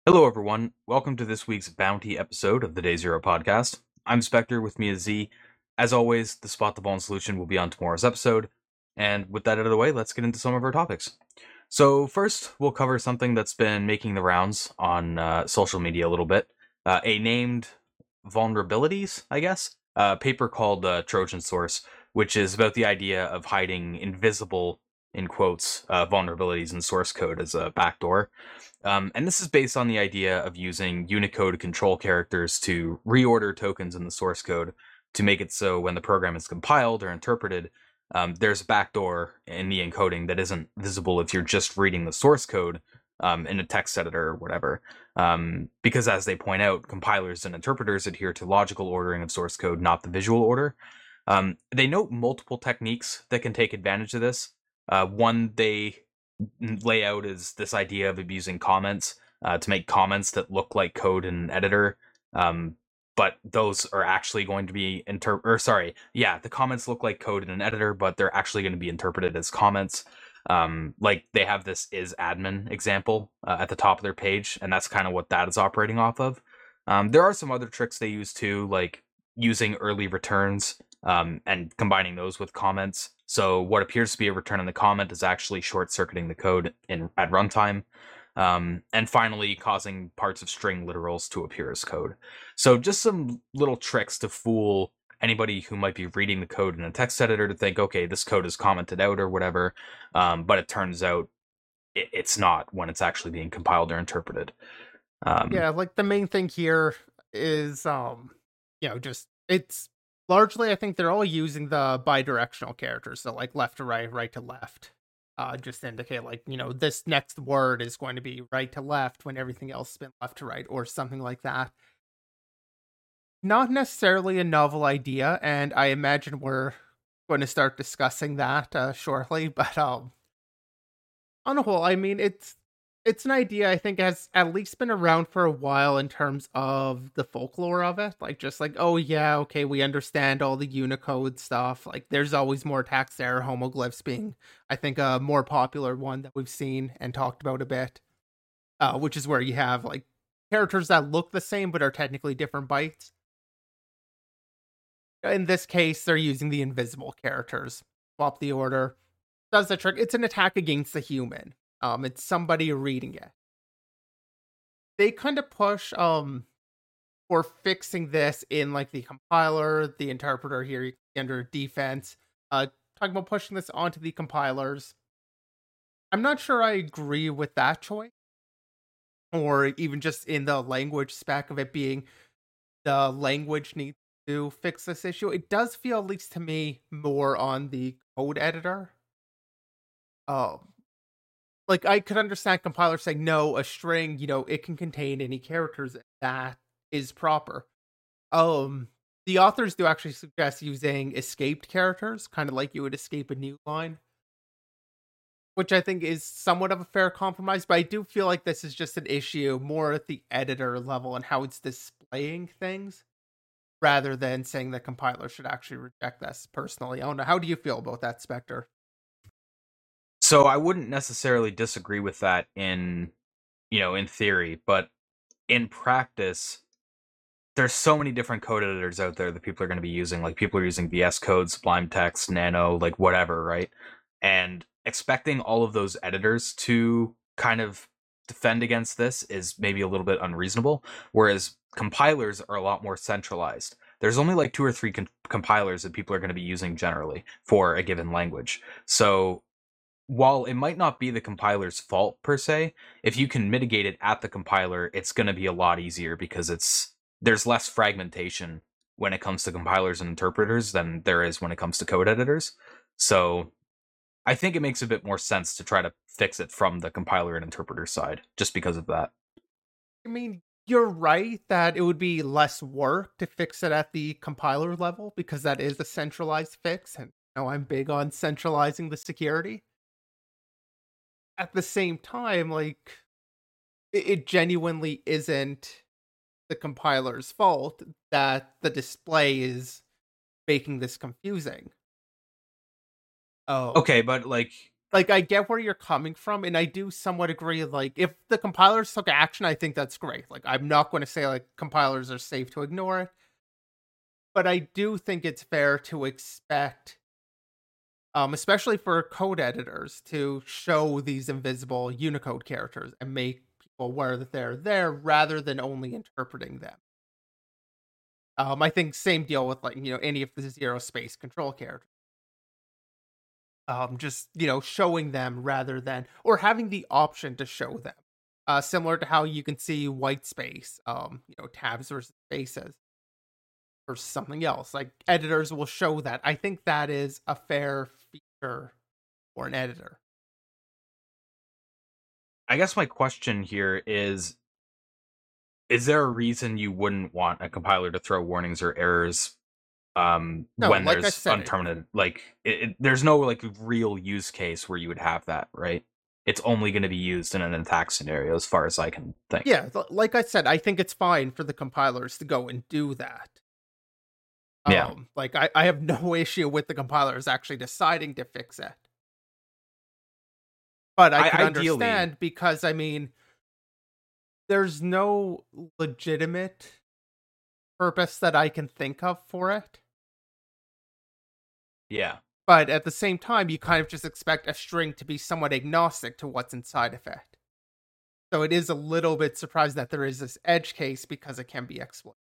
Hello, everyone. Welcome to this week's Bounty episode of the Day Zero podcast. I'm Spectre, with me is Z. As always, the Spot the Bone solution will be on tomorrow's episode. And with that out of the way, let's get into some of our topics. So, first, we'll cover something that's been making the rounds on social media a little bit. A named vulnerabilities, I guess. A paper called Trojan Source, which is about the idea of hiding invisible, in quotes, vulnerabilities in source code as a backdoor. And this is based on the idea of using Unicode control characters to reorder tokens in the source code to make it so when the program is compiled or interpreted, there's a backdoor in the encoding that isn't visible if you're just reading the source code in a text editor or whatever. Because as they point out, compilers and interpreters adhere to logical ordering of source code, not the visual order. They note multiple techniques that can take advantage of this. One they layout is this idea of abusing comments to make comments that look like code in an editor. But those are actually going to be the comments look like code in an editor, but they're actually going to be interpreted as comments. Like they have this is admin example at the top of their page, and that's kind of what that is operating off of. There are some other tricks they use too, like using early returns and combining those with comments. So what appears to be a return in the comment is actually short-circuiting the code at runtime. And finally, causing parts of string literals to appear as code. So just some little tricks to fool anybody who might be reading the code in a text editor to think, okay, this code is commented out or whatever, but it turns out it's not when it's actually being compiled or interpreted. Yeah, like the main thing here is just it's largely I think they're all using the bidirectional characters, so like left to right, right to left. Just to indicate like, this next word is going to be right to left when everything else has been left to right or something like that. Not necessarily a novel idea, and I imagine we're going to start discussing that shortly, but on the whole, I mean, it's an idea I think has at least been around for a while in terms of the folklore of it. Like, just like, oh yeah, okay, we understand all the Unicode stuff. Like, there's always more tax error homoglyphs being, I think, a more popular one that we've seen and talked about a bit. Which is where you have like characters that look the same but are technically different bytes. In this case, they're using the invisible characters. Swap the order. Does the trick. It's an attack against the human. It's somebody reading it. They kind of push for fixing this in like the compiler, the interpreter here under defense. Talking about pushing this onto the compilers. I'm not sure I agree with that choice, or even just in the language spec of it being the language needs to fix this issue. It does feel, at least to me, more on the code editor. Um, like I could understand compilers saying no, a string, it can contain any characters that is proper. Um, the authors do actually suggest using escaped characters, kind of like you would escape a new line, which I think is somewhat of a fair compromise. But I do feel like this is just an issue more at the editor level and how it's displaying things, rather than saying the compiler should actually reject this. Personally, I don't know. How do you feel about that, Spectre? So I wouldn't necessarily disagree with that in theory, but in practice, there's so many different code editors out there that people are going to be using. Like people are using VS Code, Sublime Text, Nano, like whatever, right? And expecting all of those editors to kind of defend against this is maybe a little bit unreasonable. Whereas compilers are a lot more centralized. There's only like two or three compilers that people are going to be using generally for a given language. So while it might not be the compiler's fault per se, if you can mitigate it at the compiler, it's going to be a lot easier because there's less fragmentation when it comes to compilers and interpreters than there is when it comes to code editors. So I think it makes a bit more sense to try to fix it from the compiler and interpreter side just because of that. I mean, you're right that it would be less work to fix it at the compiler level because that is a centralized fix, and I'm big on centralizing the security. At the same time, like it genuinely isn't the compiler's fault that the display is making this confusing. Oh, Okay, but like like, I get where you're coming from, and I do somewhat agree, like, if the compilers took action, I think that's great. Like, I'm not gonna say, like, compilers are safe to ignore it, but I do think it's fair to expect, especially for code editors, to show these invisible Unicode characters and make people aware that they're there rather than only interpreting them. I think same deal with, like, any of the zero space control characters. Just, showing them rather than, or having the option to show them. Similar to how you can see white space, tabs versus spaces or something else. Like, editors will show that. I think that is a fair feature for an editor. I guess my question here is there a reason you wouldn't want a compiler to throw warnings or errors No, when like I there's said, unterminated, like there's no like real use case where you would have that, right? It's only going to be used in an attack scenario as far as I can think. yeah, like I said, I think it's fine for the compilers to go and do that. Yeah. Like, I have no issue with the compilers actually deciding to fix it. But I could understand, because, I mean, there's no legitimate purpose that I can think of for it. Yeah. But at the same time, you kind of just expect a string to be somewhat agnostic to what's inside of it. So it is a little bit surprised that there is this edge case, because it can be exploited.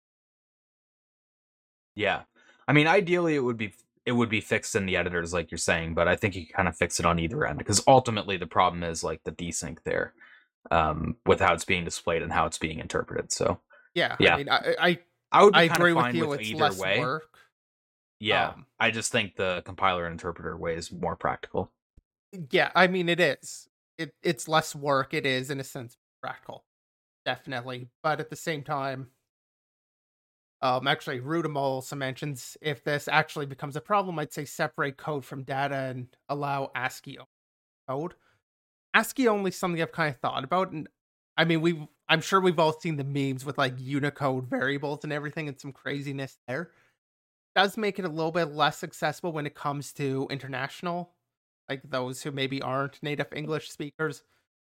Yeah. I mean, ideally it would be fixed in the editors like you're saying, but I think you can kind of fix it on either end, because ultimately the problem is like the desync there, with how it's being displayed and how it's being interpreted. So Yeah. yeah. I mean, I would be I kind agree of with fine you. with It's either less way. work. Yeah. I just think the compiler and interpreter way is more practical. Yeah, I mean, it is. It's less work. It is, in a sense, practical. Definitely. But at the same time, actually, Rudimo also mentions, if this actually becomes a problem, I'd say separate code from data and allow ASCII code. ASCII only is something I've kind of thought about, and I mean, I'm sure we've all seen the memes with, like, Unicode variables and everything, and some craziness there. Does make it a little bit less accessible when it comes to international, like those who maybe aren't native English speakers.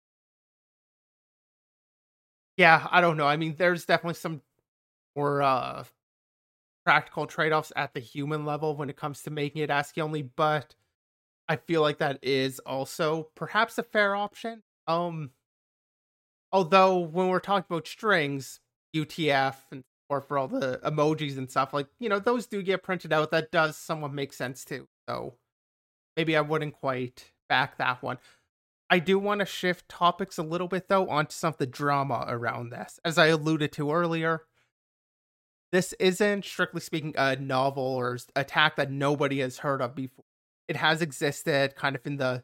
Yeah, I don't know. I mean, there's definitely some more practical trade-offs at the human level when it comes to making it ASCII only, but I feel like that is also perhaps a fair option. Although when we're talking about strings, UTF and or for all the emojis and stuff, like, those do get printed out. That does somewhat make sense too. So maybe I wouldn't quite back that one. I do want to shift topics a little bit, though, onto some of the drama around this. As I alluded to earlier, this isn't, strictly speaking, a novel or attack that nobody has heard of before. It has existed kind of in the...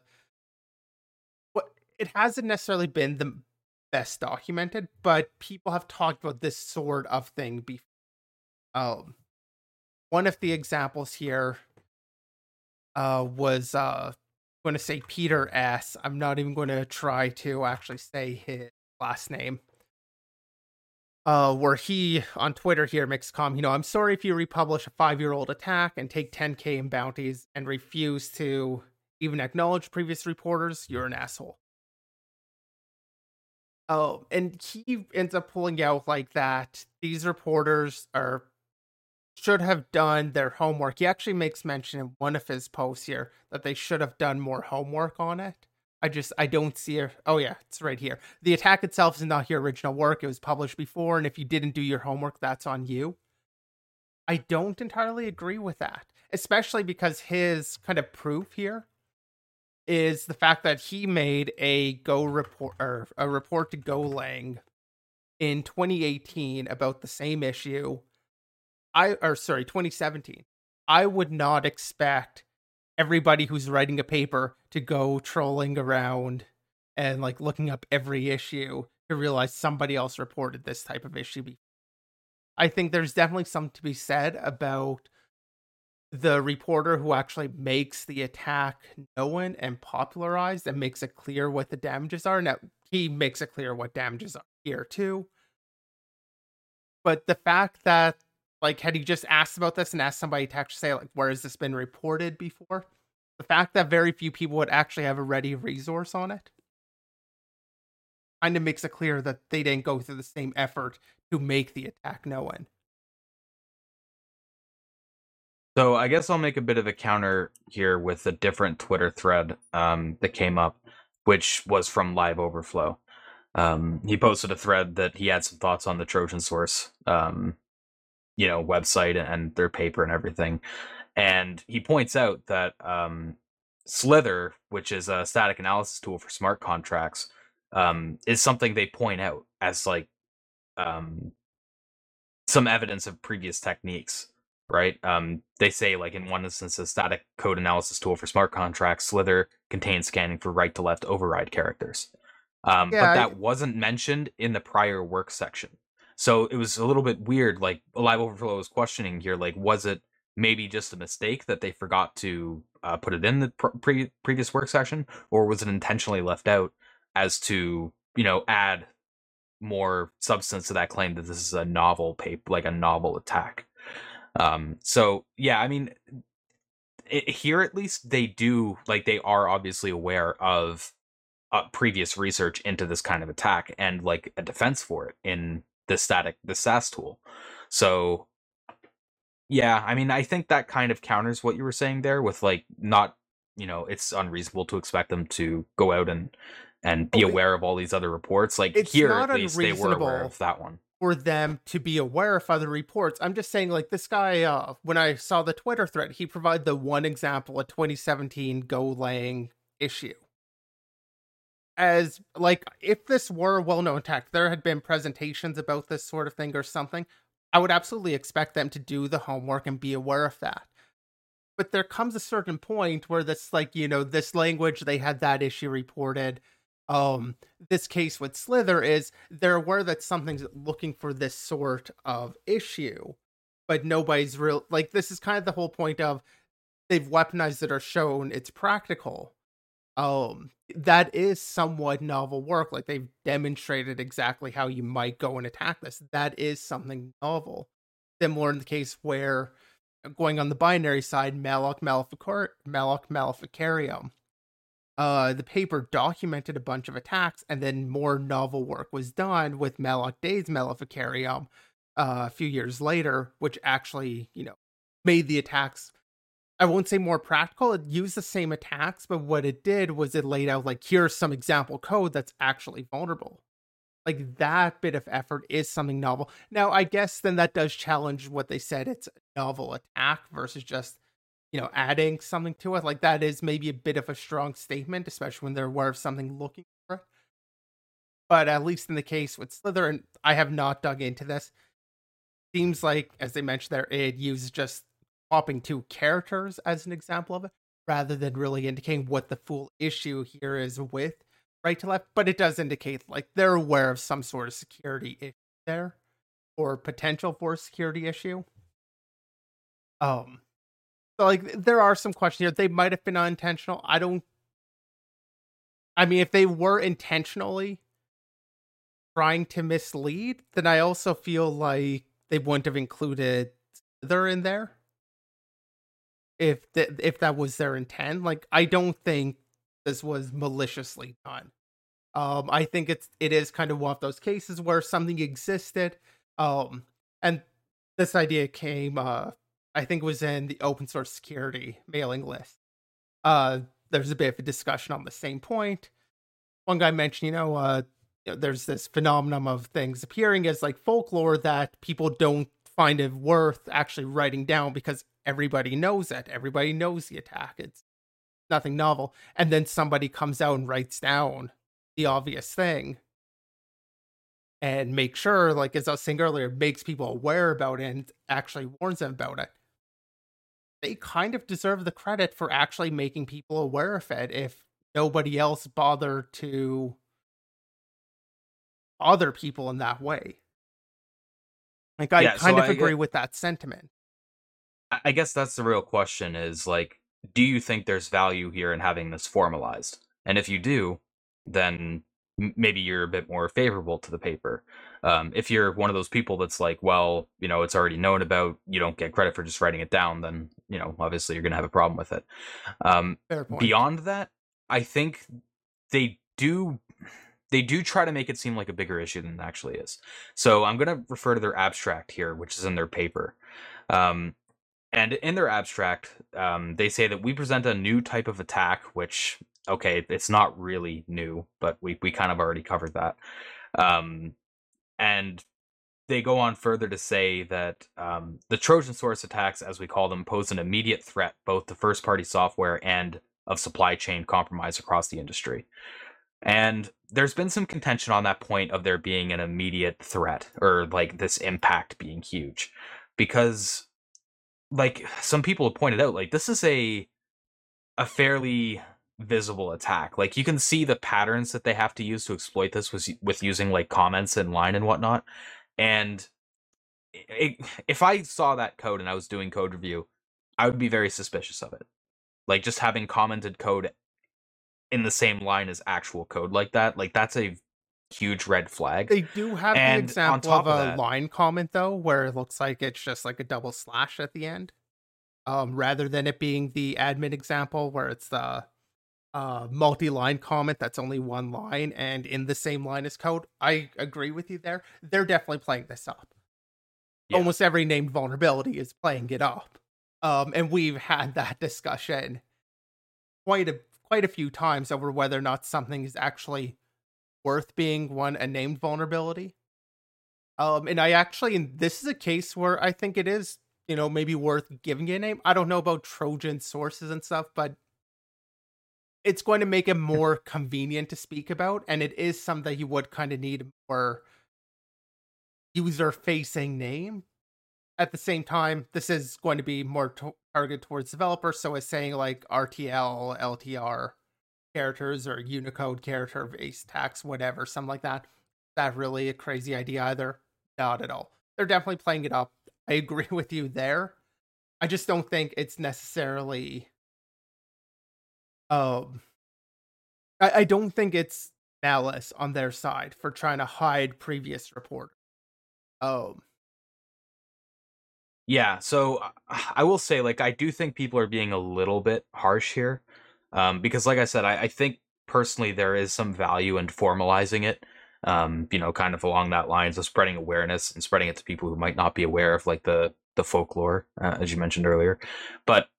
It hasn't necessarily been the best documented, but people have talked about this sort of thing before. One of the examples here was going to say Peter S. I'm not even going to try to actually say his last name. Where he on Twitter here makes a comment, I'm sorry if you republish a 5-year-old attack and take 10K in bounties and refuse to even acknowledge previous reporters, you're an asshole. Oh, and he ends up pulling out like that these reporters should have done their homework. He actually makes mention in one of his posts here that they should have done more homework on it. I don't see it. Oh yeah, it's right here. The attack itself is not your original work. It was published before, and if you didn't do your homework, that's on you. I don't entirely agree with that, especially because his kind of proof here is the fact that he made a report to Golang in 2018 about the same issue. 2017. I would not expect everybody who's writing a paper to go trolling around and like looking up every issue to realize somebody else reported this type of issue before. I think there's definitely something to be said about the reporter who actually makes the attack known and popularized and makes it clear what the damages are. Now, he makes it clear what damages are here too. But the fact that, like, had he just asked about this and asked somebody to actually say, like, where has this been reported before? The fact that very few people would actually have a ready resource on it kind of makes it clear that they didn't go through the same effort to make the attack known. So I guess I'll make a bit of a counter here with a different Twitter thread that came up, which was from Live Overflow. He posted a thread that he had some thoughts on the Trojan Source, website and their paper and everything. And he points out that Slither, which is a static analysis tool for smart contracts, is something they point out as like some evidence of previous techniques, right? They say, like, in one instance, a static code analysis tool for smart contracts, Slither contains scanning for right to left override characters. But that wasn't mentioned in the prior work section. So it was a little bit weird. Like, Live Overflow was questioning here, like, was it maybe just a mistake that they forgot to put it in the previous work section, or was it intentionally left out as to, add more substance to that claim that this is a novel like a novel attack? So yeah, I mean, here at least they do, like, they are obviously aware of previous research into this kind of attack and like a defense for it in the SAS tool. So yeah, I mean, I think that kind of counters what you were saying there with, like, not, it's unreasonable to expect them to go out and be aware of all these other reports. Like, here at least they were aware of that one. For them to be aware of other reports. I'm just saying, like, this guy, when I saw the Twitter thread, he provided the one example, a 2017 Golang issue. As, like, if this were a well-known attack, there had been presentations about this sort of thing or something, I would absolutely expect them to do the homework and be aware of that. But there comes a certain point where this, like, this language, they had that issue reported. This case with Slither is they're aware that something's looking for this sort of issue, but nobody's real, like, this is kind of the whole point of they've weaponized it or shown it's practical. That is somewhat novel work. Like, they've demonstrated exactly how you might go and attack this. That is something novel. Similar in the case where, going on the binary side, Malloc Maleficarium. The paper documented a bunch of attacks, and then more novel work was done with Malloc Days Maleficarium a few years later, which actually, made the attacks, I won't say more practical. It used the same attacks, but what it did was it laid out, like, here's some example code that's actually vulnerable. Like, that bit of effort is something novel. Now, I guess then that does challenge what they said. It's a novel attack versus just, adding something to it. Like, that is maybe a bit of a strong statement, especially when they're aware of something looking for it. But at least in the case with Slither, and I have not dug into this, seems like, as they mentioned there, it uses just swapping two characters as an example of it, rather than really indicating what the full issue here is with right to left. But it does indicate, like, they're aware of some sort of security issue there, or potential for a security issue. So, like, there are some questions here. They might have been unintentional. I mean, if they were intentionally trying to mislead, then I also feel like they wouldn't have included Slither in there. If that was their intent. Like, I don't think this was maliciously done. I think it is kind of one of those cases where something existed, and this idea came, I think it was in the open source security mailing list. There's a bit of a discussion on the same point. One guy mentioned, there's this phenomenon of things appearing as, like, folklore that people don't find it worth actually writing down because everybody knows it. Everybody knows the attack. It's nothing novel. And then somebody comes out and writes down the obvious thing and make sure, like, as I was saying earlier, makes people aware about it and actually warns them about it. They kind of deserve the credit for actually making people aware of it if nobody else bothered to bother people in that way. Like, I agree with that sentiment. I guess that's the real question is, like, do you think there's value here in having this formalized? And if you do, then maybe you're a bit more favorable to the paper. If you're one of those people that's like, well, it's already known about, you don't get credit for just writing it down, then, obviously you're going to have a problem with it. Fair point. Beyond that, I think they do try to make it seem like a bigger issue than it actually is. So I'm going to refer to their abstract here, which is in their paper. Um, and in their abstract, they say that we present a new type of attack, which, okay, it's not really new, but we kind of already covered that. And they go on further to say that the Trojan source attacks, as we call them, pose an immediate threat both to first party software and of supply chain compromise across the industry. And there's been some contention on that point of there being an immediate threat or like this impact being huge. Because like some people have pointed out, like this is a fairly visible attack. Like you can see the patterns that they have to use to exploit this with using like comments in line and whatnot. And if I saw that code and I was doing code review, I would be very suspicious of it. Like just having commented code in the same line as actual code like that, like that's a huge red flag. They do have the And on example of top of a that, line comment though, where it looks like it's just like a double slash at the end, rather than it being the admin example where it's the multi-line comment that's only one line and in the same line as code. I agree with you there. They're definitely playing this up. yeah, Almost every named vulnerability is playing it up. And we've had that discussion quite a few times over whether or not something is actually worth being a named vulnerability. And this is a case where I think it is, maybe worth giving it a name. I don't know about Trojan sources and stuff, but it's going to make it more convenient to speak about, and it is something you would kind of need a more user-facing name. At the same time, this is going to be more targeted towards developers, so it's saying like RTL, LTR characters or Unicode character-based tax, whatever, something like that. That really a crazy idea either? Not at all. They're definitely playing it up. I agree with you there. I just don't think it's necessarily um I don't think it's malice on their side for trying to hide previous report. Um, yeah. So I will say, like, I do think people are being a little bit harsh here, because, like I said, I think personally there is some value in formalizing it. Kind of along that lines of spreading awareness and spreading it to people who might not be aware of like the folklore, as you mentioned earlier. But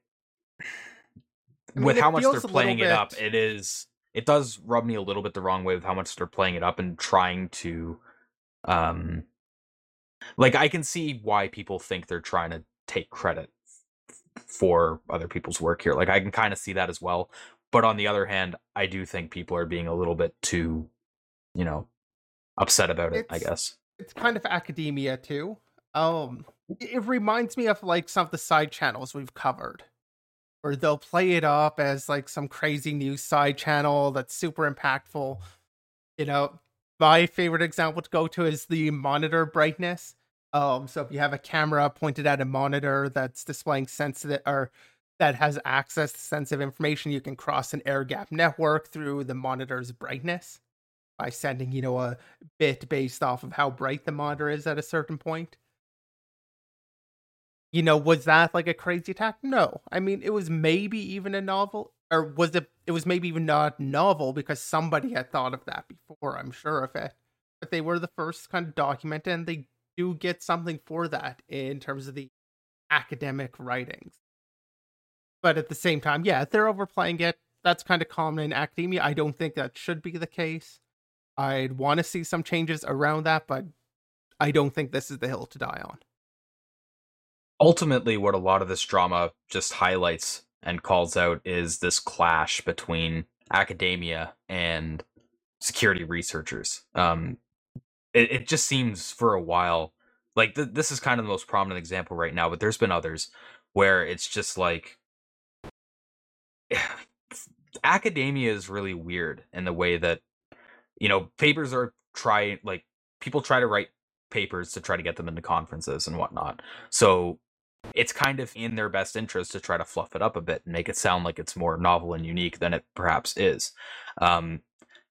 I mean, with how it much they're feels a little playing it up, bit. it does rub me a little bit the wrong way with how much they're playing it up and trying to um like I can see why people think they're trying to take credit for other people's work here. Like I can kind of see that as well. But on the other hand, I do think people are being a little bit too, you know, upset about it, I It's guess. it's kind of academia too. It reminds me of like some of the side channels we've covered, where they'll play it up as like some crazy new side channel that's super impactful. You know, my favorite example to go to is the monitor brightness. So if you have a camera pointed at a monitor that's displaying sensitive or that has access to sensitive information, you can cross an air gap network through the monitor's brightness by sending, a bit based off of how bright the monitor is at a certain point. Was that like a crazy attack? No. I mean, it was maybe even a novel, or was it was maybe even not novel because somebody had thought of that before, I'm sure of it. But they were the first kind of document, and they do get something for that in terms of the academic writings. But at the same time, yeah, if they're overplaying it, that's kind of common in academia. I don't think that should be the case. I'd want to see some changes around that, but I don't think this is the hill to die on. Ultimately, what a lot of this drama just highlights and calls out is this clash between academia and security researchers. It just seems for a while like this is kind of the most prominent example right now, but there's been others where it's just like academia is really weird in the way that papers are try like people try to write papers to try to get them into conferences and whatnot. So it's kind of in their best interest to try to fluff it up a bit and make it sound like it's more novel and unique than it perhaps is. Um,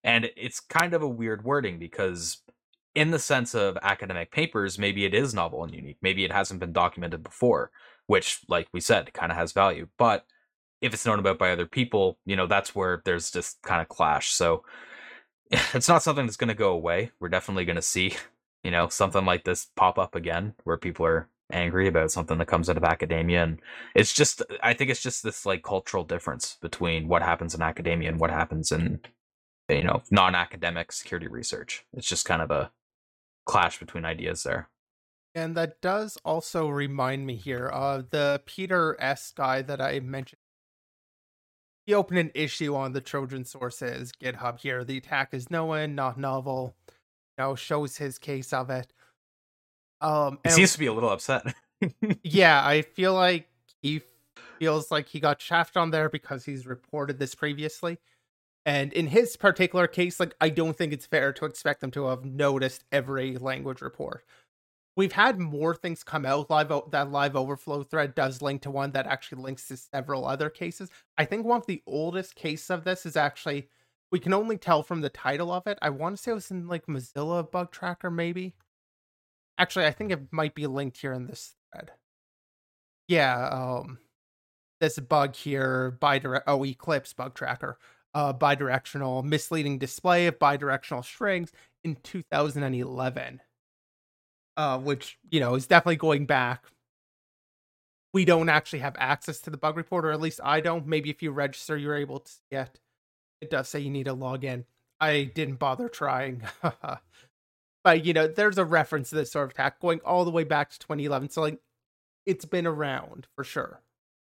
And it's kind of a weird wording because, in the sense of academic papers, maybe it is novel and unique. Maybe it hasn't been documented before, which, like we said, kind of has value. But if it's known about by other people, that's where there's just kind of clash. So it's not something that's going to go away. We're definitely going to see, something like this pop up again where people are angry about something that comes out of academia. And I think it's just this like cultural difference between what happens in academia and what happens in, non-academic security research. It's just kind of a clash between ideas there. And that does also remind me here of the Peter S. guy that I mentioned. He opened an issue on the Trojan Sources GitHub here. The attack is known, not novel. Shows his case of it. He seems to be a little upset. Yeah, I feel like he feels like he got shafted on there because he's reported this previously. And in his particular case, like, I don't think it's fair to expect him to have noticed every language report. We've had more things come out. That Live Overflow thread does link to one that actually links to several other cases. I think one of the oldest cases of this is actually, we can only tell from the title of it. I want to say it was in like Mozilla Bug Tracker, maybe. Actually, I think it might be linked here in this thread. Yeah, this bug here, Eclipse Bug Tracker, bidirectional misleading display of bidirectional strings in 2011. Which, is definitely going back. We don't actually have access to the bug report, or at least I don't. Maybe if you register, you're able to see it. It does say you need to log in. I didn't bother trying. But, there's a reference to this sort of attack going all the way back to 2011. So, like, it's been around for sure.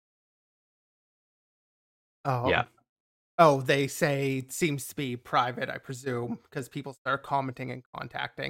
Yeah. Oh, they say it seems to be private, I presume, because people start commenting and contacting.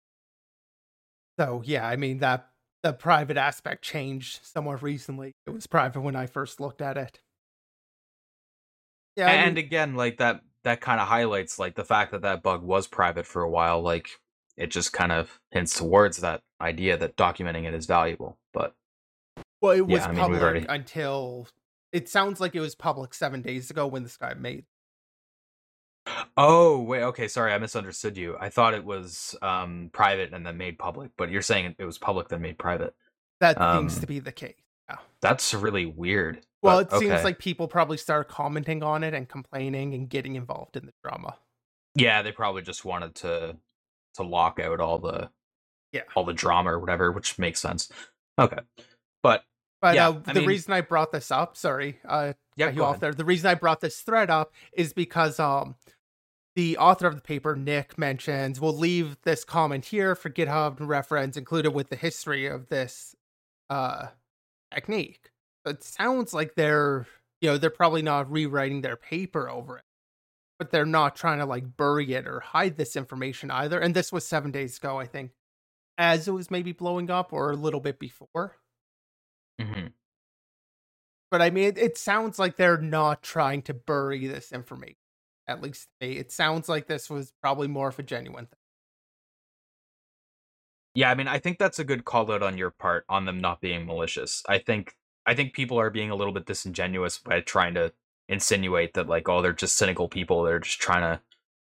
So, yeah, I mean, that the private aspect changed somewhat recently. It was private when I first looked at it. Yeah, and again, like that kind of highlights like the fact that bug was private for a while. Like, it just kind of hints towards that idea that documenting it is valuable. But well, it was public until it sounds like it was public 7 days ago when this guy made. Oh, wait, okay, sorry, I misunderstood you. I thought it was private and then made public, but you're saying it was public then made private. That seems to be the case. Yeah. That's really weird. Well, it seems like people probably start commenting on it and complaining and getting involved in the drama. Yeah, they probably just wanted to lock out all the drama or whatever, which makes sense. Okay. But the reason I brought this up, sorry, you off there. The reason I brought this thread up is because the author of the paper, Nick, mentions, we'll leave this comment here for GitHub reference included with the history of this technique. It sounds like they're probably not rewriting their paper over it, but they're not trying to like bury it or hide this information either. And this was 7 days ago, I think, as it was maybe blowing up or a little bit before. Mm-hmm. But I mean, it sounds like they're not trying to bury this information. At least to me, it sounds like this was probably more of a genuine thing. Yeah, I mean, I think that's a good call out on your part on them not being malicious. I think people are being a little bit disingenuous by trying to insinuate that like, oh, they're just cynical people. They're just trying to,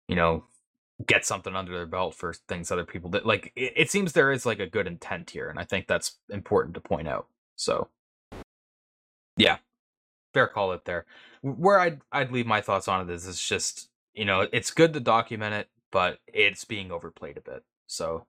get something under their belt for things other people did. Like, it seems there is like a good intent here, and I think that's important to point out. So, yeah, fair call out there. Where I'd leave my thoughts on it is just, it's good to document it, but it's being overplayed a bit. So,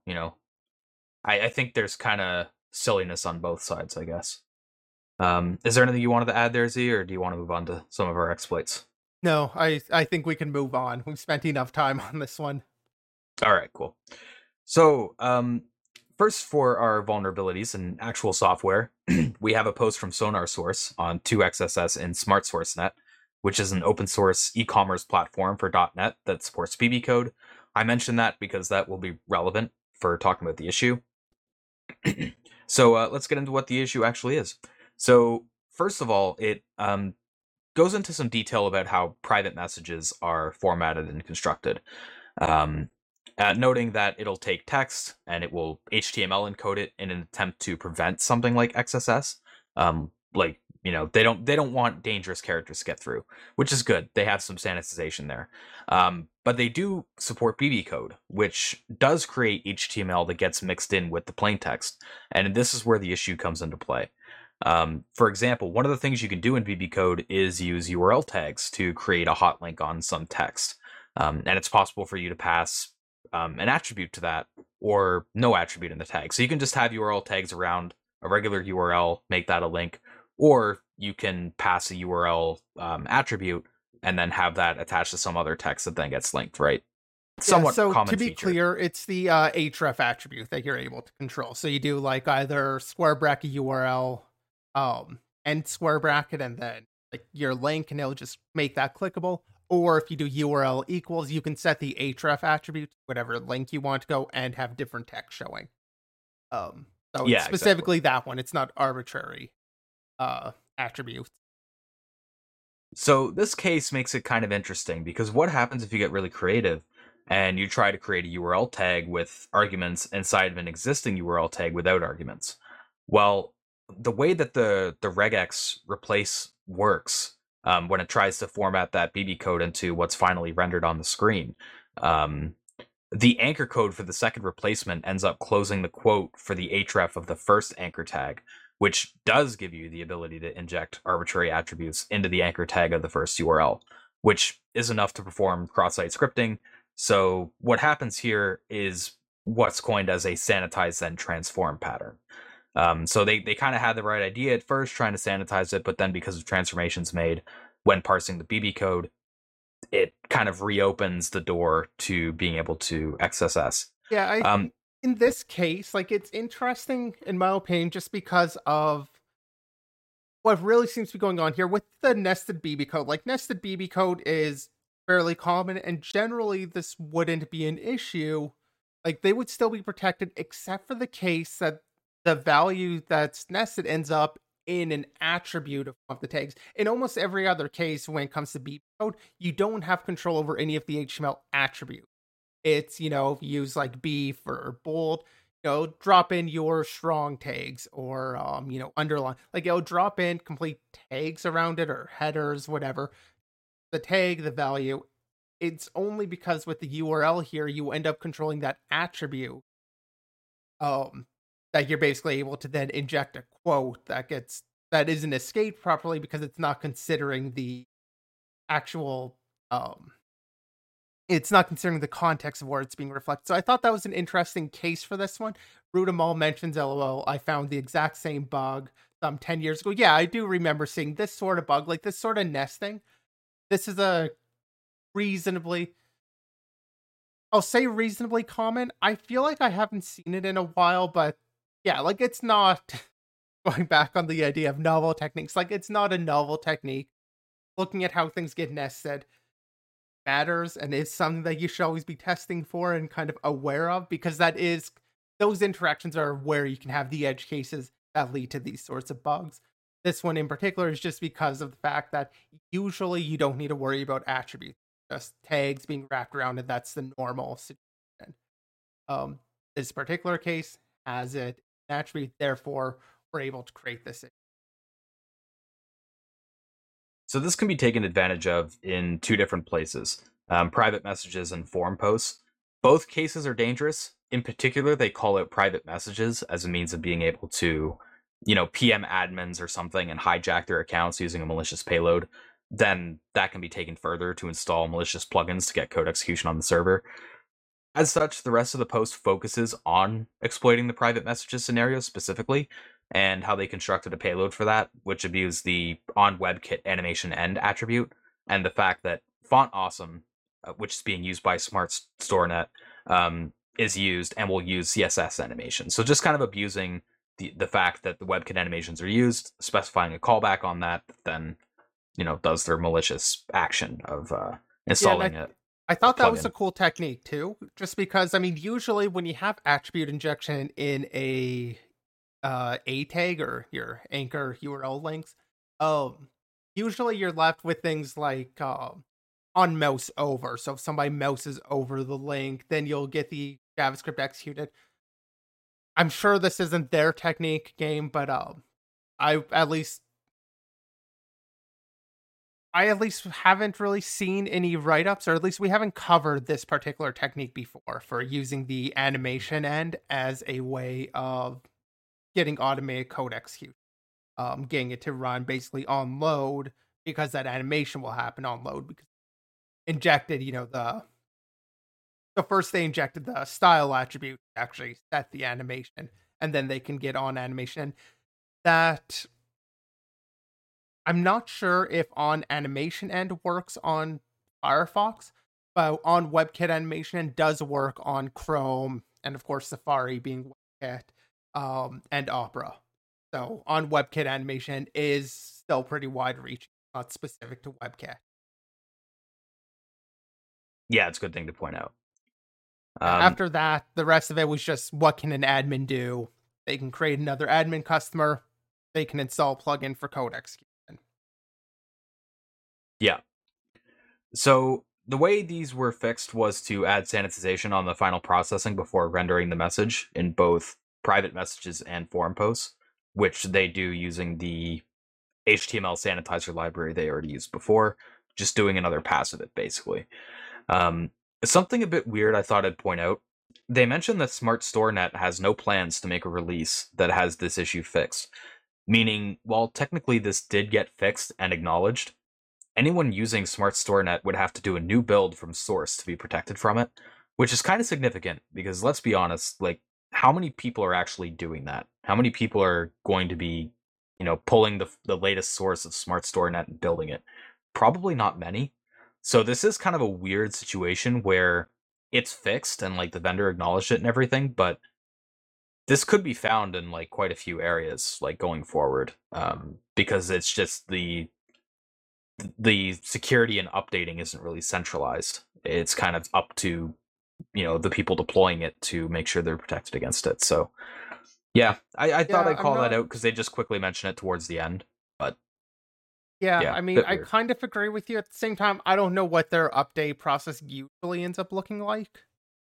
I think there's kind of silliness on both sides, I guess. Is there anything you wanted to add there, Z, or do you want to move on to some of our exploits? No, I think we can move on. We've spent enough time on this one. All right, cool. So, first for our vulnerabilities in actual software, we have a post from SonarSource on 2XSS in SmartSourceNet, which is an open source e-commerce platform for .NET that supports PB code. I mentioned that because that will be relevant for talking about the issue. So let's get into what the issue actually is. So first of all, it goes into some detail about how private messages are formatted and constructed, noting that it'll take text and it will HTML encode it in an attempt to prevent something like XSS, like they don't want dangerous characters to get through, which is good. They have some sanitization there. But they do support BB code, which does create HTML that gets mixed in with the plain text. And this is where the issue comes into play. For example, one of the things you can do in BB code is use URL tags to create a hot link on some text. And it's possible for you to pass an attribute to that or no attribute in the tag. So you can just have URL tags around a regular URL, make that a link, or you can pass a URL attribute and then have that attached to some other text that then gets linked, right? Somewhat so common to be feature. clear, it's the href attribute that you're able to control. So you do like either square bracket URL, and square bracket, and then like your link, and it'll just make that clickable. Or if you do URL equals, you can set the href attribute to whatever link you want to go and have different text showing. So Yeah, it's specifically exactly. that one. It's not arbitrary attributes. So this case makes it kind of interesting because what happens if you get really creative and you try to create a URL tag with arguments inside of an existing URL tag without arguments? Well, the way that the regex replace works when it tries to format that BB code into what's finally rendered on the screen, um, the anchor code for the second replacement ends up closing the quote for the href of the first anchor tag, which does give you the ability to inject arbitrary attributes into the anchor tag of the first URL, which is enough to perform cross-site scripting. So what happens here is what's coined as a sanitize then transform pattern. So they kind of had the right idea at first, trying to sanitize it, but then because of transformations made when parsing the BB code, it kind of reopens the door to being able to XSS. Yeah, I Um, in this case, like it's interesting in my opinion, just because of what really seems to be going on here with the nested BB code. Like nested BB code is fairly common, and generally this wouldn't be an issue. Like they would still be protected, except for the case that the value that's nested ends up in an attribute of the tags. In almost every other case, when it comes to BB code, you don't have control over any of the HTML attributes. It's, use like B for bold, drop in your strong tags or, underline. Like it'll drop in complete tags around it or headers, whatever. The tag, the value. It's only because with the URL here, you end up controlling that attribute, um, that you're basically able to then inject a quote that isn't escaped properly because it's not considering the actual, it's not considering the context of where it's being reflected. So I thought that was an interesting case for this one. Rudamal mentions, LOL, I found the exact same bug some 10 years ago. Yeah, I do remember seeing this sort of bug, like this sort of nesting. This is a reasonably, I'll say reasonably common. I feel like I haven't seen it in a while, but yeah, like it's not, going back on the idea of novel techniques, like it's not a novel technique. Looking at how things get nested matters and is something that you should always be testing for and kind of aware of, because those interactions are where you can have the edge cases that lead to these sorts of bugs. This one in particular is just because of the fact that usually you don't need to worry about attributes, just tags being wrapped around it. That's the normal situation. This particular case has it attribute, therefore we're able to create this. So this can be taken advantage of in two different places, private messages and forum posts. Both cases are dangerous. In particular, they call out private messages as a means of being able to, PM admins or something and hijack their accounts using a malicious payload. Then that can be taken further to install malicious plugins to get code execution on the server. As such, the rest of the post focuses on exploiting the private messages scenario specifically and how they constructed a payload for that, which abused the on WebKit animation end attribute and the fact that font awesome, which is being used by Smart StoreNet, is used and will use CSS animation. So just kind of abusing the fact that the WebKit animations are used, specifying a callback on that, then does their malicious action of Yeah, and installing I a thought that was a plugin. cool technique too, just because I mean, usually when you have attribute injection in a tag or your anchor URL links, um, usually you're left with things like on mouse over. So if somebody mouses over the link, then you'll get the JavaScript executed. I'm sure this isn't their technique game, but I at least I at least haven't really seen any write-ups, or at least we haven't covered this particular technique before for using the animation end as a way of getting automated code execution. Getting it to run basically on load because that animation will happen on load because injected, the first they injected the style attribute to actually set the animation, and then they can get on animation. That I'm not sure if on animation end works on Firefox, but on WebKit animation end does work on Chrome and of course Safari being WebKit, and Opera. So on WebKit animation is still pretty wide reaching, not specific to WebKit. Yeah, it's a good thing to point out. After that, the rest of it was just what can an admin do? They can create another admin customer. They can install a plugin for code execution. Yeah. So the way these were fixed was to add sanitization on the final processing before rendering the message in both private messages and forum posts, which they do using the HTML sanitizer library they already used before, just doing another pass of it, basically. Something a bit weird I thought I'd point out. They mentioned that SmartStoreNet has no plans to make a release that has this issue fixed, meaning while technically this did get fixed and acknowledged, anyone using SmartStoreNet would have to do a new build from source to be protected from it, which is kind of significant because let's be honest, like how many people are actually doing that? How many people are going to be, pulling the latest source of SmartStoreNet and building it? Probably not many. So this is kind of a weird situation where it's fixed and like the vendor acknowledged it and everything, but this could be found in like quite a few areas like going forward, because it's just the security and updating isn't really centralized. It's kind of up to the people deploying it to make sure they're protected against it. So yeah, I thought I'd call that out because they just quickly mention it towards the end. But yeah, I mean, I kind of agree with you. At the same time, I don't know what their update process usually ends up looking like.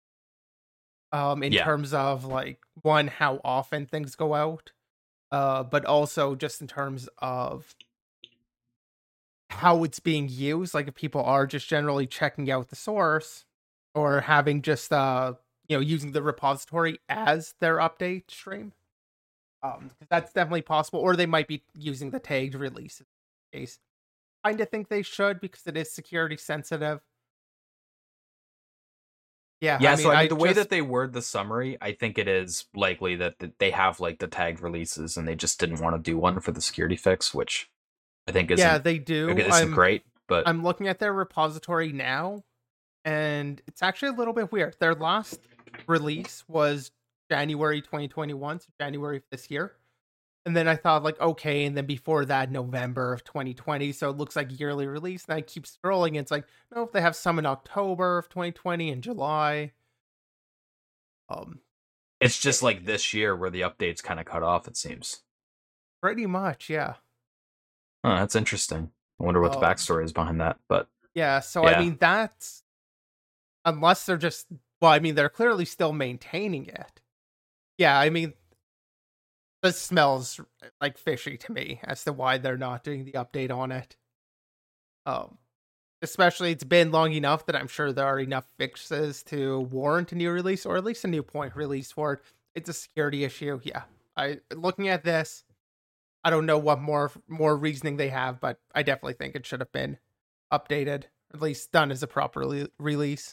In terms of like one, how often things go out, but also just in terms of how it's being used. Like if people are just generally checking out the source or having just using the repository as their update stream. That's definitely possible, or they might be using the tagged release case. I kind of think they should because it is security sensitive. Yeah. So the way that they word the summary, I think it is likely that they have like the tagged releases and they just didn't want to do one for the security fix, which I think isn't. They do. Isn't great, but I'm looking at their repository now, and it's actually a little bit weird. Their last release was January 2021, so January of this year. And then I thought, like, okay, and then before that, November of 2020. So it looks like yearly release. And I keep scrolling, and it's like, no, they have some in October of 2020 and July. It's just like this year where the updates kind of cut off, it seems. Pretty much, yeah. Oh, that's interesting. I wonder what the backstory is behind that. But yeah, so I mean, that's unless they're just they're clearly still maintaining it. Yeah, I mean, this smells like fishy to me as to why they're not doing the update on it. Especially it's been long enough that I'm sure there are enough fixes to warrant a new release, or at least a new point release for it. It's a security issue. Yeah, looking at this, I don't know what more reasoning they have, but I definitely think it should have been updated, or at least done as a proper release.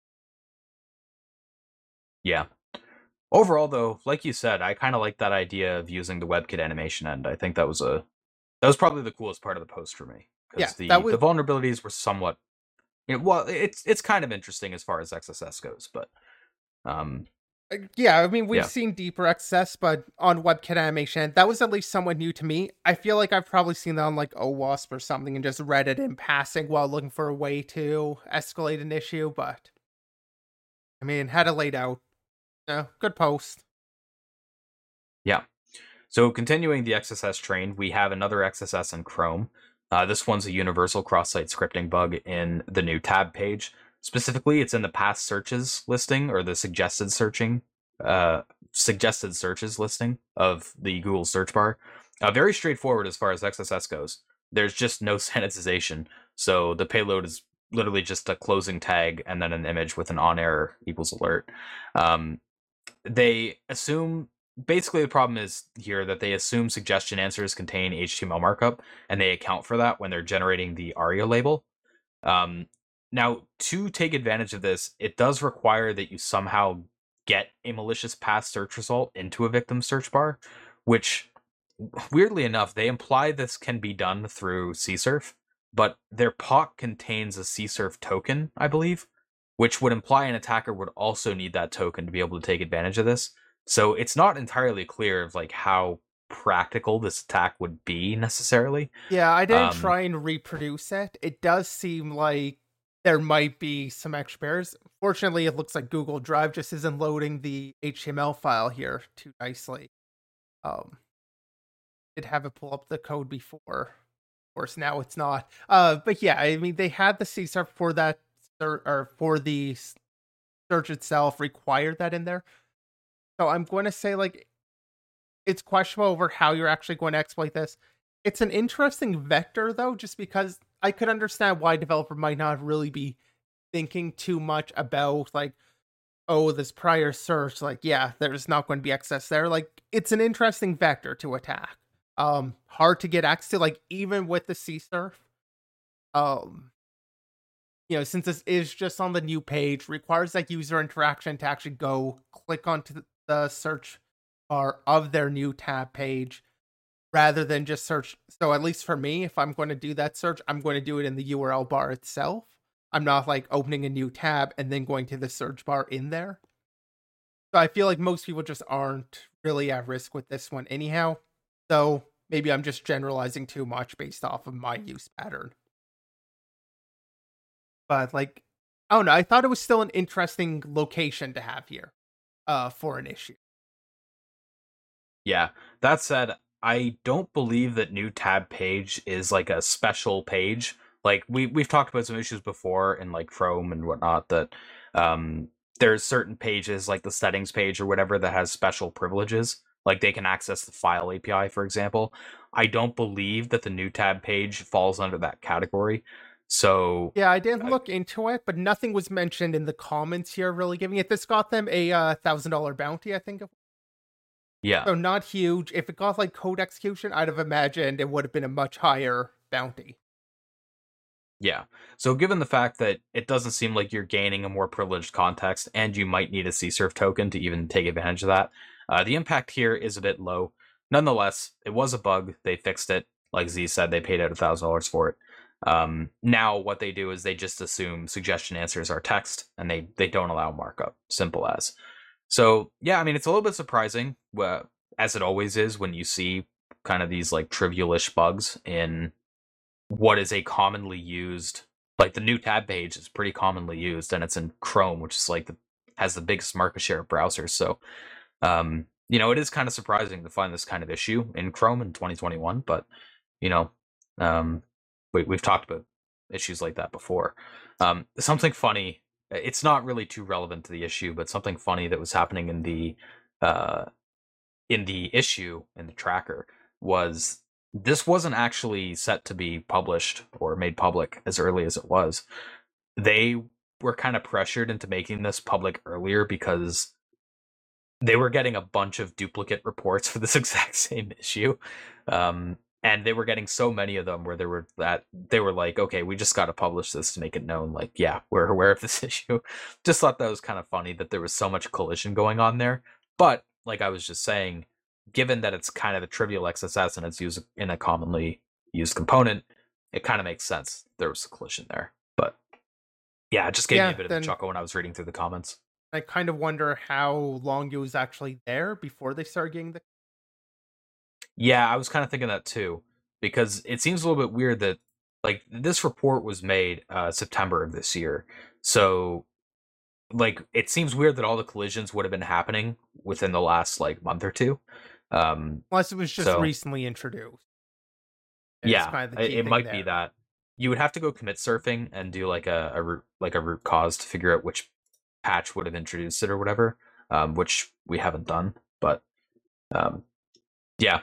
Yeah. Overall, though, like you said, I kind of like that idea of using the WebKit animation end. I think that was probably the coolest part of the post for me. Because the vulnerabilities were somewhat, it's kind of interesting as far as XSS goes, but yeah, I mean, we've seen deeper XSS, but on WebKit animation, that was at least somewhat new to me. I feel like I've probably seen that on like OWASP or something and just read it in passing while looking for a way to escalate an issue, but I mean, had it laid out. Good post. Yeah. So continuing the XSS train, we have another XSS in Chrome. This one's a universal cross-site scripting bug in the new tab page. Specifically, it's in the past searches listing or the suggested searches listing of the Google search bar. Very straightforward as far as XSS goes. there's just no sanitization. So the payload is literally just a closing tag and then an image with an on error equals alert. Um, they assume basically the problem is here that they assume suggestion answers contain HTML markup and they account for that when they're generating the ARIA label. Um, Now, to take advantage of this, it does require that you somehow get a malicious past search result into a victim search bar, which, weirdly enough, they imply this can be done through CSRF, but their POC contains a CSRF token, I believe, which would imply an attacker would also need that token to be able to take advantage of this. So it's not entirely clear of like how practical this attack would be necessarily. Yeah, I didn't Um, try and reproduce it. It does seem like there might be some extra barriers. Fortunately, it looks like Google Drive just isn't loading the HTML file here too nicely. Um, did have it pull up the code before. Of course, now it's not. But yeah, I mean, they had the CSRF for that, or for the search itself, required that in there. So I'm going to say, like, it's questionable over how you're actually going to exploit this. It's an interesting vector, though, just because I could understand why a developer might not really be thinking too much about, like, oh, this prior search, like, yeah, there's not going to be access there. Like, it's an interesting vector to attack. Hard to get access to, like, even with the CSRF. Um, since this is just on the new page, requires like user interaction to actually go click onto the search bar of their new tab page rather than just search. So at least for me, if I'm going to do that search, I'm going to do it in the URL bar itself. I'm not like opening a new tab and then going to the search bar in there. So I feel like most people just aren't really at risk with this one anyhow. So maybe I'm just generalizing too much based off of my use pattern. But like, I don't know, I thought it was still an interesting location to have here for an issue. Yeah. That said, I don't believe that new tab page is like a special page. Like we've talked about some issues before in like Chrome and whatnot that um there's certain pages like the settings page or whatever that has special privileges. Like they can access the file API, for example. I don't believe that the new tab page falls under that category. So Yeah, I didn't look into it, but nothing was mentioned in the comments here really giving it. This got them a $1,000 bounty, I think. yeah. So not huge. If it got like code execution, I'd have imagined it would have been a much higher bounty. Yeah. So given the fact that it doesn't seem like you're gaining a more privileged context and you might need a CSRF token to even take advantage of that, the impact here is a bit low. Nonetheless, it was a bug. They fixed it. Like Z said, they paid out $1,000 for it. Now what they do is they just assume suggestion answers are text and they don't allow markup. Simple as. So yeah, I mean it's a little bit surprising, as it always is when you see kind of these like trivialish bugs in what is a commonly used, like the new tab page is pretty commonly used and it's in Chrome, which is like has the biggest market share of browsers. So it is kind of surprising to find this kind of issue in Chrome in 2021, but you know um we've talked about issues like that before. Something funny, it's not really too relevant to the issue, but something funny that was happening uh in the issue in the tracker was this wasn't actually set to be published or made public as early as it was. They were kind of pressured into making this public earlier because they were getting a bunch of duplicate reports for this exact same issue. And they were getting so many of them where they were like, okay, we just got to publish this to make it known. Like, yeah, we're aware of this issue. Just thought that was kind of funny that there was so much collision going on there. But like I was just saying, given that it's kind of a trivial XSS and it's used in a commonly used component, it kind of makes sense there was a collision there. But yeah, it just gave me a Yeah, bit of a then chuckle when I was reading through the comments. I kind of wonder how long it was actually there before they started getting the. Yeah, I was kind of thinking that too, because it seems a little bit weird that like this report was made September of this year. So like it seems weird that all the collisions would have been happening within the last like month or two. Unless it was just So recently introduced. It's yeah, kind of the key it thing might be there. that you would have to go commit surfing and do like a root cause to figure out which patch would have introduced it or whatever, which we haven't done. But um, yeah,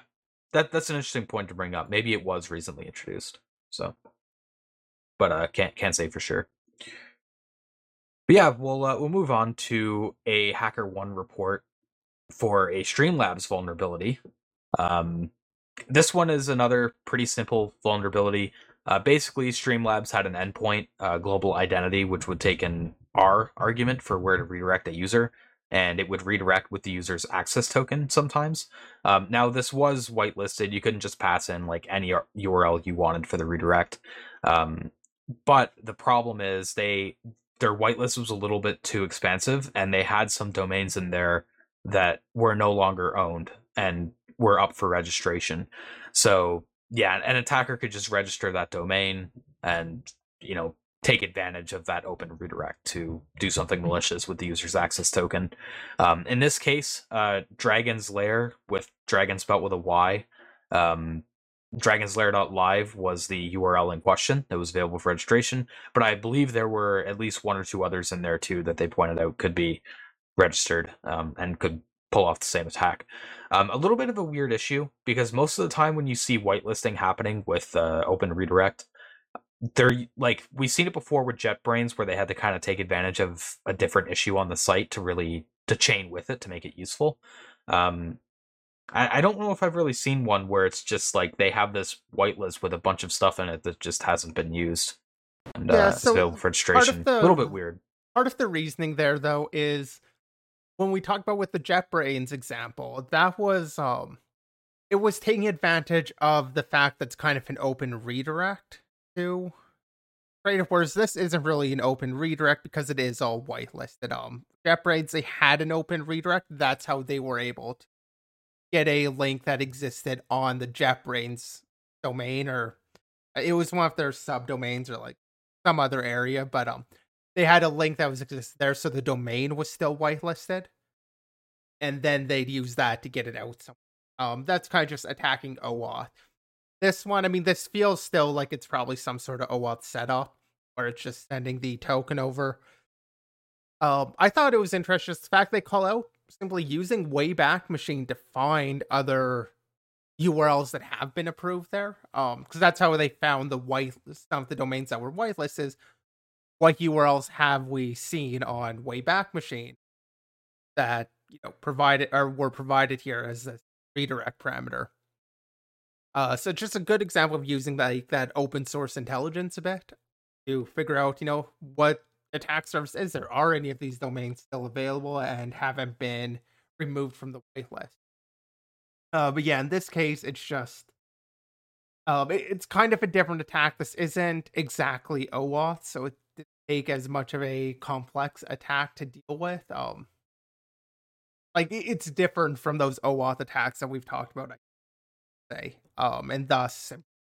that's an interesting point to bring up. Maybe it was recently introduced. So, but can't say for sure. But yeah, we'll move on to a HackerOne report for a Streamlabs vulnerability. This one is another pretty simple vulnerability. Basically, Streamlabs had an endpoint, global identity, which would take an R argument for where to redirect a user, and it would redirect with the user's access token sometimes. Now, this was whitelisted. You couldn't just pass in like any URL you wanted for the redirect. But the problem is their whitelist was a little bit too expansive, and they had some domains in there that were no longer owned and were up for registration. So yeah, an attacker could just register that domain and, take advantage of that open redirect to do something malicious with the user's access token. In this case, Dragon's Lair, with dragon spelled with a Y, dragonslair.live was the URL in question that was available for registration, but I believe there were at least one or two others in there too that they pointed out could be registered and could pull off the same attack. A little bit of a weird issue, because most of the time when you see whitelisting happening with open redirect, they're like, we've seen it before with JetBrains, where they had to kind of take advantage of a different issue on the site to chain with it to make it useful. I don't know if I've really seen one where it's just like they have this whitelist with a bunch of stuff in it that just hasn't been used, and it's available for registration. A little bit weird. Part of the reasoning there, though, is when we talk about with the JetBrains example, that was it was taking advantage of the fact that's kind of an open redirect to, right? Whereas this isn't really an open redirect because it is all whitelisted. JetBrains, they had an open redirect. That's how they were able to get a link that existed on the JetBrains domain, or it was one of their subdomains or like some other area, but they had a link that was existed there, so the domain was still whitelisted, and then they'd use that to get it out. That's kind of just attacking OAuth. This one, I mean, this feels still like it's probably some sort of OAuth setup, where it's just sending the token over. I thought it was interesting, the fact they call out simply using Wayback Machine to find other URLs that have been approved there. Because that's how they found some of the domains that were whitelisted. What URLs have we seen on Wayback Machine that provided or were provided here as a redirect parameter? So just a good example of using that open source intelligence a bit to figure out what attack surface is there. Are any of these domains still available and haven't been removed from the whitelist? But yeah, in this case, it's just it's kind of a different attack. This isn't exactly OAuth, so it didn't take as much of a complex attack to deal with. Like it's different from those OAuth attacks that we've talked about, I say. And thus,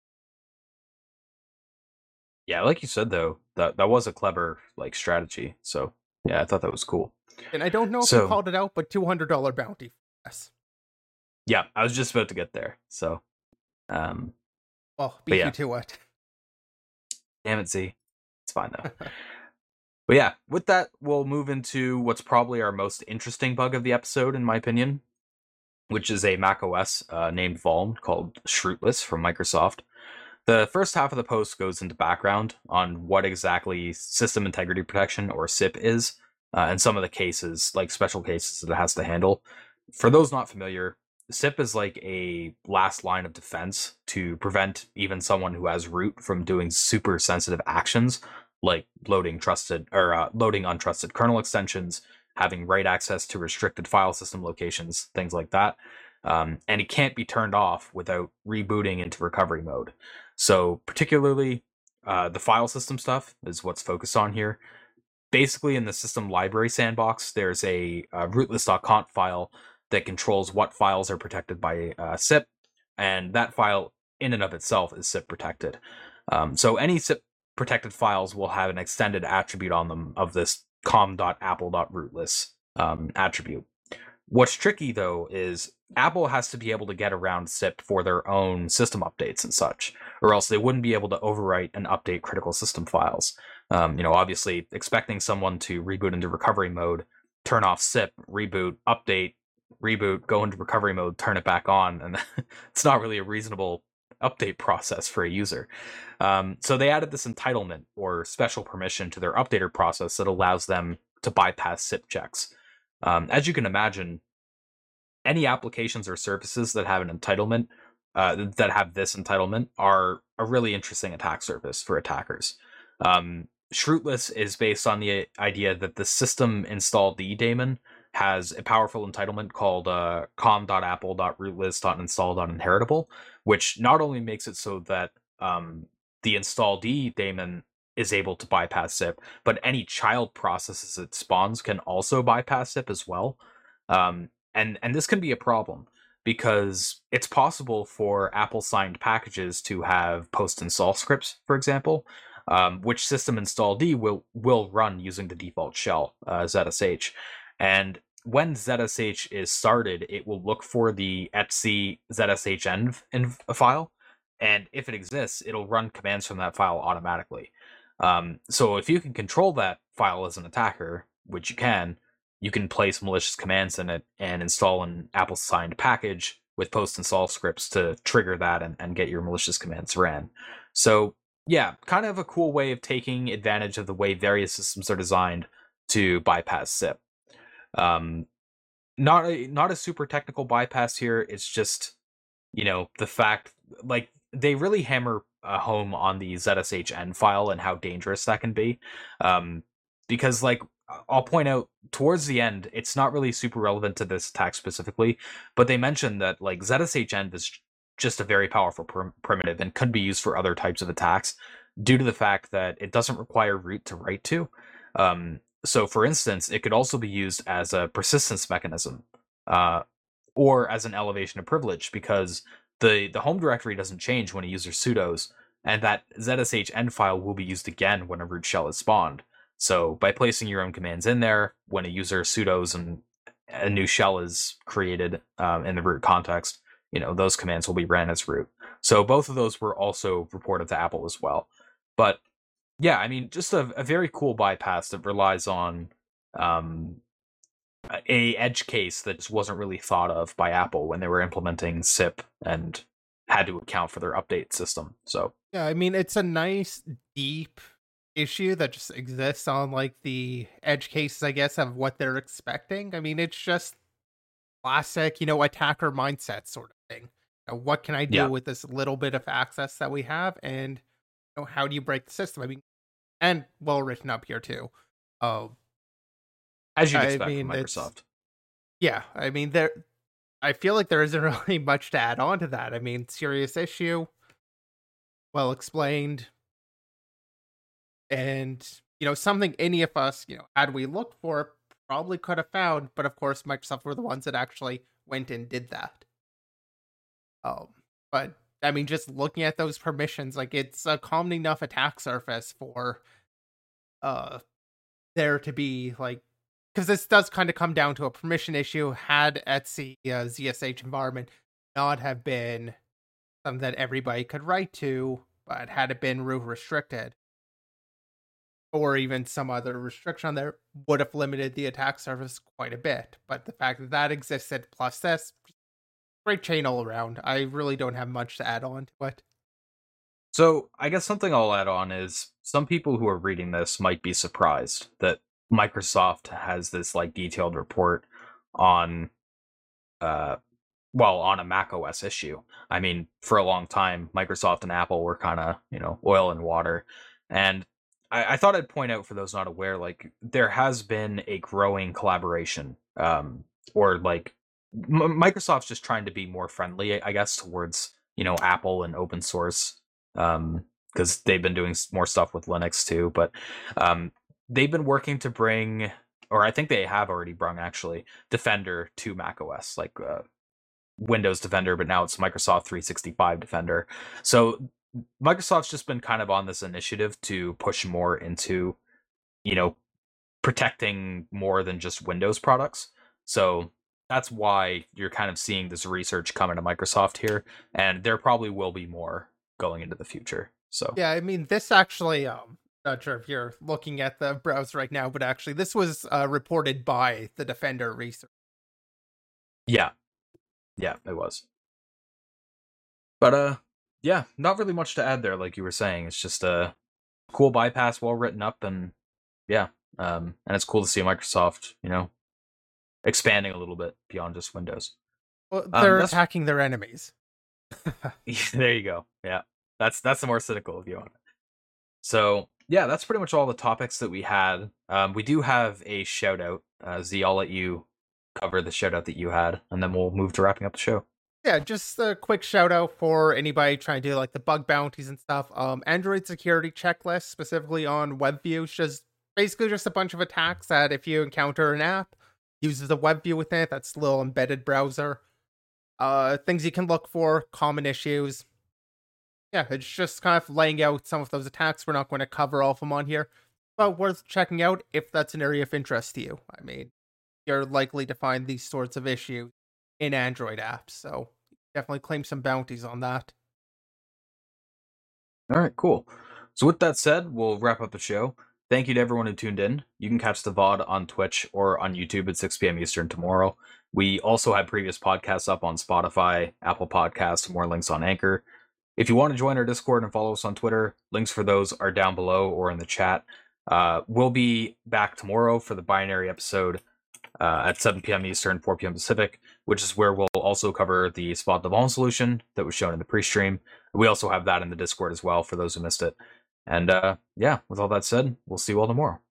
yeah, like you said though, that was a clever strategy. So yeah, I thought that was cool. And I don't know if you called it out, but $200 bounty for us. Yeah, I was just about to get there. So, well, beat you to it. Damn it, Z. It's fine though. But yeah, with that, we'll move into what's probably our most interesting bug of the episode, in my opinion, which is a macOS named Vuln called Shrootless from Microsoft. The first half of the post goes into background on what exactly System Integrity Protection, or SIP, is, and some of the cases, like special cases that it has to handle. For those not familiar, SIP is like a last line of defense to prevent even someone who has root from doing super sensitive actions, like loading untrusted kernel extensions, having write access to restricted file system locations, things like that. And it can't be turned off without rebooting into recovery mode. So particularly the file system stuff is what's focused on here. Basically, in the system library sandbox, there's a rootless.conf file that controls what files are protected by SIP, and that file in and of itself is SIP protected. So any SIP protected files will have an extended attribute on them of this com.apple.rootless attribute. What's tricky, though, is Apple has to be able to get around SIP for their own system updates and such, or else they wouldn't be able to overwrite and update critical system files. Obviously, expecting someone to reboot into recovery mode, turn off SIP, reboot, update, reboot, go into recovery mode, turn it back on, and it's not really a reasonable update process for a user. So they added this entitlement or special permission to their updater process that allows them to bypass SIP checks. As you can imagine, any applications or services that have an entitlement, that have this entitlement, are a really interesting attack surface for attackers. Shrootless is based on the idea that the system install-d daemon has a powerful entitlement called com.apple.rootless.install.inheritable, which not only makes it so that the install-d daemon is able to bypass SIP, but any child processes it spawns can also bypass SIP as well. And this can be a problem because it's possible for Apple signed packages to have post install scripts, for example, which system install D will run using the default shell, ZSH. And when ZSH is started, it will look for the etc ZSH env file, and if it exists, it'll run commands from that file automatically. So if you can control that file as an attacker, which you can place malicious commands in it and install an Apple signed package with post install scripts to trigger that and get your malicious commands ran. So yeah, kind of a cool way of taking advantage of the way various systems are designed to bypass SIP. Not a super technical bypass here. It's just, the fact, like, they really hammer home on the ZSHN file and how dangerous that can be. Because, like, I'll point out towards the end, it's not really super relevant to this attack specifically, but they mentioned that, like, ZSHN is just a very powerful primitive and could be used for other types of attacks due to the fact that it doesn't require root to write to. So, for instance, it could also be used as a persistence mechanism, or as an elevation of privilege, because the home directory doesn't change when a user sudos, and that ZSHN file will be used again when a root shell is spawned. So by placing your own commands in there, when a user sudos and a new shell is created in the root context, those commands will be ran as root. So both of those were also reported to Apple as well. But yeah, I mean, just a very cool bypass that relies on a edge case that just wasn't really thought of by Apple when they were implementing SIP and had to account for their update system. So yeah, I mean, it's a nice deep issue that just exists on like the edge cases, I guess, of what they're expecting. I mean, it's just classic, attacker mindset sort of thing. What can I do with this little bit of access that we have, and how do you break the system? I mean, and well written up here too. As you'd expect from Microsoft. Yeah, I mean, I feel like there isn't really much to add on to that. I mean, serious issue, well explained, and something any of us, had we looked for, probably could have found. But of course, Microsoft were the ones that actually went and did that. But I mean, just looking at those permissions, like, it's a common enough attack surface for there to be, like, because this does kind of come down to a permission issue. Had Etsy ZSH environment not have been something that everybody could write to, but had it been root restricted, or even some other restriction there, would have limited the attack surface quite a bit. But the fact that that existed, plus this, great chain all around. I really don't have much to add on to it. So I guess something I'll add on is some people who are reading this might be surprised that Microsoft has this like detailed report on on a Mac OS issue. I mean, for a long time, Microsoft and Apple were kind of, oil and water. And I thought I'd point out, for those not aware, like, there has been a growing collaboration, or like Microsoft's just trying to be more friendly, I guess, towards, Apple and open source, because they've been doing more stuff with Linux too. But they've been working to bring, or I think they have already brought, actually, Defender to macOS, like Windows Defender, but now it's Microsoft 365 Defender. So Microsoft's just been kind of on this initiative to push more into, protecting more than just Windows products. So that's why you're kind of seeing this research come into Microsoft here, and there probably will be more going into the future. So yeah, I mean, this actually, not sure if you're looking at the browser right now, but actually this was reported by the Defender research. Yeah, yeah, it was. But yeah, not really much to add there. Like you were saying, it's just a cool bypass, well written up, and yeah, and it's cool to see Microsoft, expanding a little bit beyond just Windows. Well, they're That's attacking their enemies. there you go. Yeah, that's the more cynical view on it. So yeah, that's pretty much all the topics that we had. We do have a shout out. Z, I'll let you cover the shout out that you had, and then we'll move to wrapping up the show. Yeah, just a quick shout out for anybody trying to do like the bug bounties and stuff. Android security checklist, specifically on WebView, is just basically just a bunch of attacks that if you encounter an app uses a WebView within it, that's a little embedded browser. Things you can look for, common issues. Yeah, it's just kind of laying out some of those attacks. We're not going to cover all of them on here, but worth checking out if that's an area of interest to you. I mean, you're likely to find these sorts of issues in Android apps, so definitely claim some bounties on that. All right, cool. So with that said, we'll wrap up the show. Thank you to everyone who tuned in. You can catch the VOD on Twitch or on YouTube at 6 p.m. Eastern tomorrow. We also have previous podcasts up on Spotify, Apple Podcasts, more links on Anchor. If you want to join our Discord and follow us on Twitter, links for those are down below or in the chat. We'll be back tomorrow for the binary episode at 7 p.m. Eastern, 4 p.m. Pacific, which is where we'll also cover the Spot the Ball solution that was shown in the pre-stream. We also have that in the Discord as well for those who missed it. And yeah, with all that said, we'll see you all tomorrow.